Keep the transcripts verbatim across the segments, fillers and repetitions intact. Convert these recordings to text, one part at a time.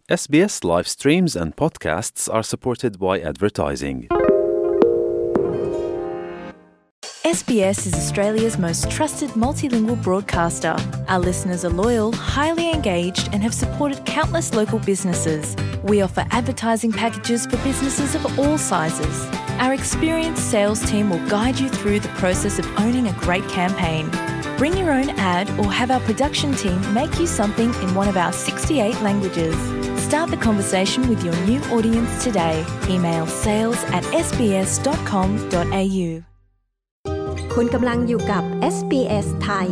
S B S live streams and podcasts are supported by advertising. S B S is Australia's most trusted multilingual broadcaster. Our listeners are loyal, highly engaged, and have supported countless local businesses. We offer advertising packages for businesses of all sizes. Our experienced sales team will guide you through the process of owning a great campaign. Bring your own ad or have our production team make you something in one of our sixty-eight languages. Start the conversation with your new audience today. Email sales at s b s dot com dot a u คุณกำลังอยู่กับ เอส บี เอส ไทย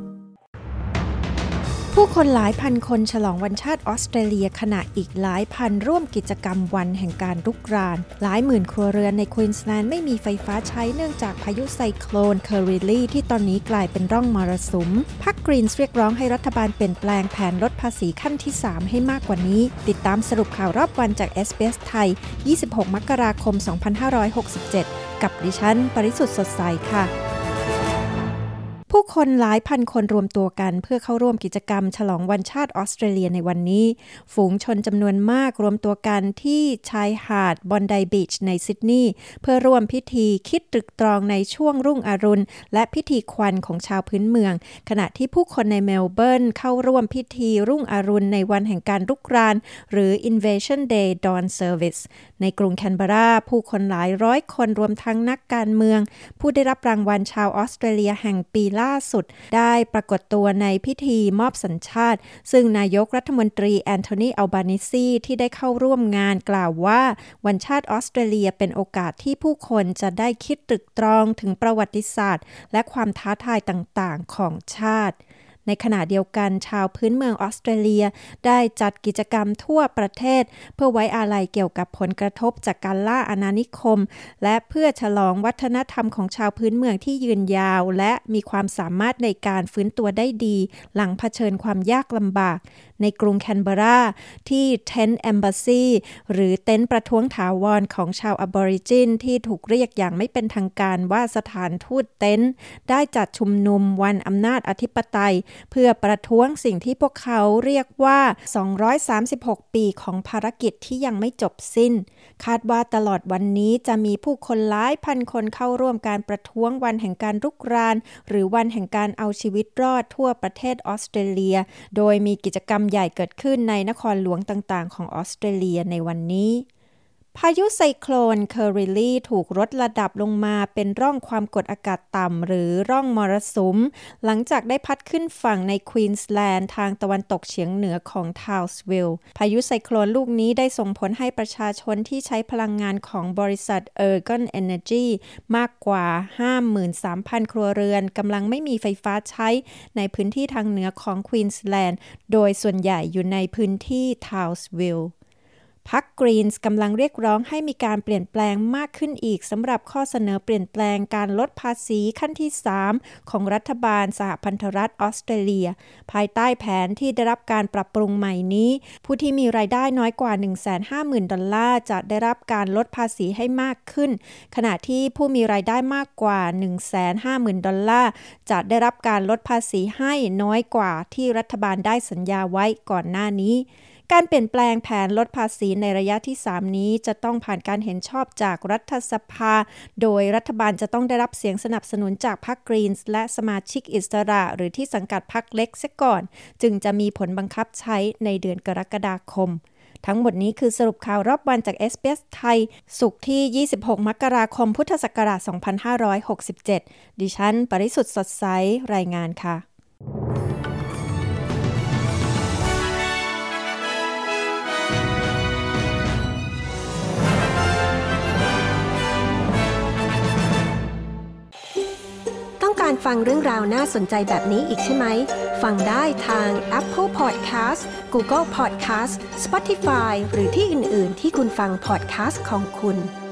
ผู้คนหลายพันคนฉลองวันชาติออสเตรเลียขณะอีกหลายพันร่วมกิจกรรมวันแห่งการรุกรานหลายหมื่นครัวเรือนในควีนสแลนด์ไม่มีไฟฟ้าใช้เนื่องจากพายุไซโคลนเคอริลลี่ที่ตอนนี้กลายเป็นร่องมรสุมพรรคกรีนส์เรียกร้องให้รัฐบาลเปลี่ยนแปลงแผนลดภาษีขั้นที่สามให้มากกว่านี้ติดตามสรุปข่าวรอบวันจาก เอส บี เอส ไทยยี่สิบหกมกราคมสองพันห้าร้อยหกสิบเจ็ดกับดิฉันปริสุทธิ์สดใสค่ะผู้คนหลายพันคนรวมตัวกันเพื่อเข้าร่วมกิจกรรมฉลองวันชาติออสเตรเลียในวันนี้ฝูงชนจำนวนมากรวมตัวกันที่ชายหาดบอนไดบีชในซิดนีย์เพื่อร่วมพิธีคิดตรึกตรองในช่วงรุ่งอรุณและพิธีควันของชาวพื้นเมืองขณะที่ผู้คนในเมลเบิร์นเข้าร่วมพิธีรุ่งอรุณในวันแห่งการรุกรานหรือ Invasion Day Dawn Service ในกรุงแคนเบอราผู้คนหลายร้อยคนรวมทั้งนักการเมืองผู้ได้รับรางวัลชาวออสเตรเลียแห่งปีล่าสุดได้ปรากฏตัวในพิธีมอบสัญชาติซึ่งนายกรัฐมนตรีแอนโทนีอัลบานิซีที่ได้เข้าร่วมงานกล่าวว่าวันชาติออสเตรเลียเป็นโอกาสที่ผู้คนจะได้คิดตรึกตรองถึงประวัติศาสตร์และความท้าทายต่างๆของชาติในขณะเดียวกันชาวพื้นเมืองออสเตรเลียได้จัดกิจกรรมทั่วประเทศเพื่อไว้อาลัยเกี่ยวกับผลกระทบจากการล่าอาณานิคมและเพื่อฉลองวัฒนธรรมของชาวพื้นเมืองที่ยืนยาวและมีความสามารถในการฟื้นตัวได้ดีหลังเผชิญความยากลำบากในกรุงแคนเบอราที่ Tent Embassy หรือเต็นท์ประท้วงถาวรของชาวอบอริจินที่ถูกเรียกอย่างไม่เป็นทางการว่าสถานทูตเต็นท์ได้จัดชุมนุมวันอำนาจอธิปไตยเพื่อประท้วงสิ่งที่พวกเขาเรียกว่าสองร้อยสามสิบหกปีของภารกิจที่ยังไม่จบสิ้นคาดว่าตลอดวันนี้จะมีผู้คนหลายพันคนเข้าร่วมการประท้วงวันแห่งการรุกรานหรือวันแห่งการเอาชีวิตรอดทั่วประเทศออสเตรเลียโดยมีกิจกรรมใหญ่เกิดขึ้นในนครหลวงต่างๆของออสเตรเลียในวันนี้พายุไซโคลนเคอริลลี่ถูกลดระดับลงมาเป็นร่องความกดอากาศต่ำหรือร่องมรสุมหลังจากได้พัดขึ้นฝั่งในควีนสแลนด์ทางตะวันตกเฉียงเหนือของทาวส์วิลล์พายุไซโคลนลูกนี้ได้ส่งผลให้ประชาชนที่ใช้พลังงานของบริษัท Ergon Energy มากกว่า ห้าหมื่นสามพัน ครัวเรือนกำลังไม่มีไฟฟ้าใช้ในพื้นที่ทางเหนือของควีนสแลนด์โดยส่วนใหญ่อยู่ในพื้นที่ทาวส์วิลล์พรรคกรีนส์กำลังเรียกร้องให้มีการเปลี่ยนแปลงมากขึ้นอีกสำหรับข้อเสนอเปลี่ยนแปลงการลดภาษีขั้นที่สามของรัฐบาลสหพันธรัฐออสเตรเลียภายใต้แผนที่ได้รับการปรับปรุงใหม่นี้ผู้ที่มีรายได้น้อยกว่า หนึ่งแสนห้าหมื่น ดอลลาร์จะได้รับการลดภาษีให้มากขึ้นขณะที่ผู้มีรายได้มากกว่า หนึ่งแสนห้าหมื่น ดอลลาร์จะได้รับการลดภาษีให้น้อยกว่าที่รัฐบาลได้สัญญาไว้ก่อนหน้านี้การเปลี่ยนแปลงแผนลดภาษีในระยะที่สามนี้จะต้องผ่านการเห็นชอบจากรัฐสภาโดยรัฐบาลจะต้องได้รับเสียงสนับสนุนจากพรรคกรีนส์และสมาชิกอิสระหรือที่สังกัดพรรคเล็กเสียก่อนจึงจะมีผลบังคับใช้ในเดือนกรกฎาคมทั้งหมดนี้คือสรุปข่าวรอบวันจาก เอส บี เอส ไทยศุกร์ที่ยี่สิบหกมกราคมพุทธศักราชสองพันห้าร้อยหกสิบเจ็ดดิฉันปริสุทธิ์สดใสรายงานค่ะการฟังเรื่องราวน่าสนใจแบบนี้อีกใช่ไหมฟังได้ทาง Apple Podcast Google Podcast Spotify หรือที่อื่นๆที่คุณฟัง podcast ของคุณ